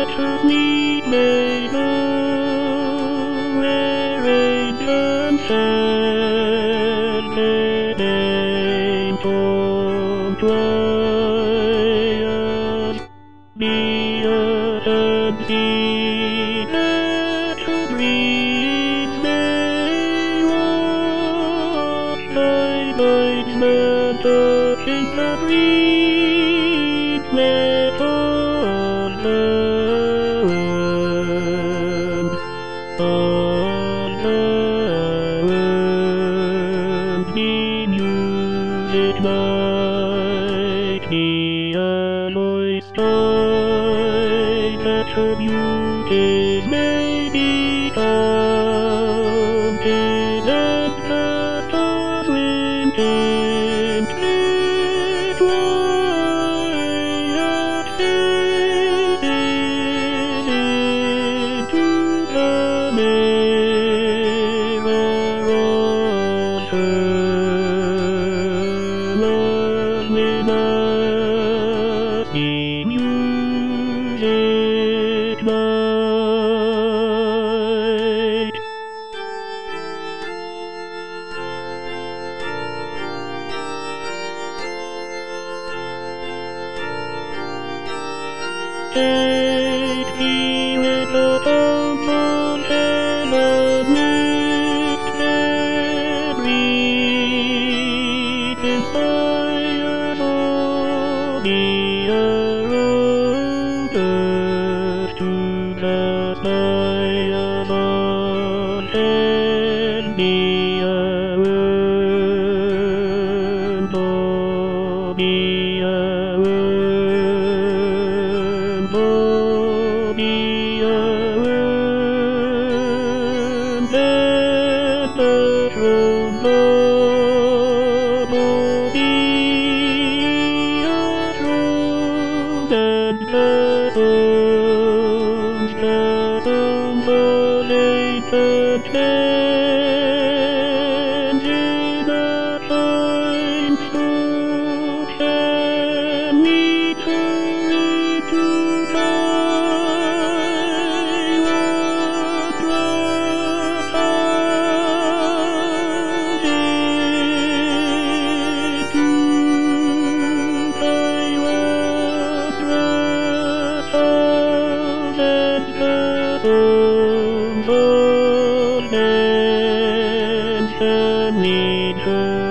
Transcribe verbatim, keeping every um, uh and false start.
to meet me where ancient said name to joyous be a sea to breathe may watch thy lights that touching the breeze let on land on land be music might be alloy stars that her beauties may be counted and the stars went in let light faces into the mirror on her love with us be music night. Take me with the tones on Helen with memory inspired all the around earth to the sky alone and be a world, oh, be a world, oh, be a world, let the throne love, oh, be a throne, and the songs, the songs all ancient lands in the time so can we turn to die what trust us into die what trust us and the songs all lands can we turn